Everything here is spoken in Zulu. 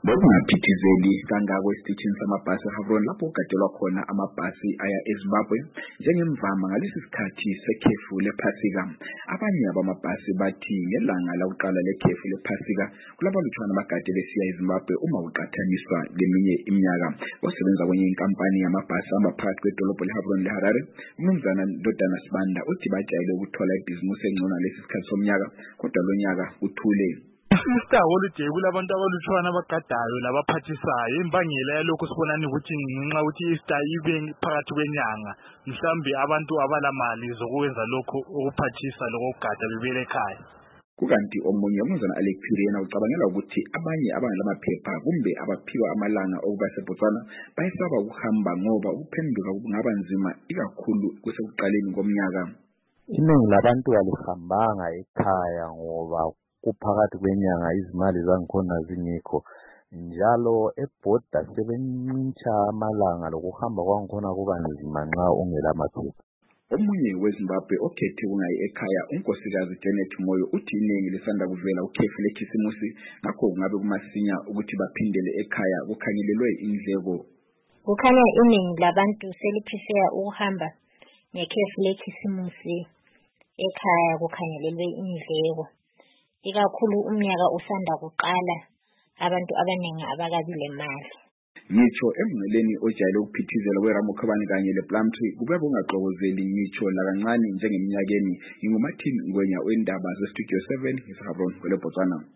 Bokungaphithizeli kangako esitishini samabhasi eGaborone lapho kugadelwa khona amabhasi aya eZimbabwe njengemvama ngalesi sikhathi sekhefu lephasika. Abanye abamabhasi bathi ngelanga lokuqala lekhefu lephasika kulabalutshwana abagade besiya eZimbabwe uma kuqhathaniswa leminye iminyaka. Osebenza kwenye inkampani yamabhasi ahamba phakathi kwedolobho leGaborone leHarare, uMnumzana Ndodana Sibanda uthi bajayele ukuthola ibhizimusi engcono ngalesi sikhathi somnyaka, kodwa lo nyaka uthule. Easter holiday kulabantu abalutshwana abagadayo labaphathisayo. Imbangela yalokho sibonani ukuthi ngenxa ukuthi Easter ibe phakathi kwenyanga, mhlambe abantu abalamali zokwenza lokho ukuphathisa lokugada bebele ekhaya. Kukanti omunye uMnumzana Alec Phiriena ucabangela ukuthi abanye abangelamaphepha kumbe abaphiwa amalanga okuba seBotswana bayesaba ukuhamba ngoba ukuphenduka kungaba nzima ikakhulu kusekuqaleni komnyaka. Iningi labantu alihambanga ekhaya ngoba kuphakathi kwenyanga izimali zangikhona zingekho, njalo ebhoda sebencintsha amalanga lokuhamba kwangikhona kuba nzima nxa ungela maphepha. Omunye weZimbabwe okhethe kungayi ekhaya unkosikazi Janet Moyo uthi iningi lisanda kuvela ukhefu lekhisimusi, ngakho kungabe kumasinya ukuthi baphindele ekhaya kukhangelelwe indleko. Kukhanya iningi labantu seliphifeya ukuhamba ngekhefu lekhisimusi ekhaya kukhangelelwe indleko. Ikakhulu umnyaka usanda kuqala, abantu abaningi abakabi lemali. Ngitsho emngceleni ojayele ukuphithizela kweRamokhobane kanye lePlumtree kube bungaxokozeli ngitsho lakancane njengeminyakeni. NginguMartin Ngwenya wendaba zeStudio 7 eGaborone, Botswana.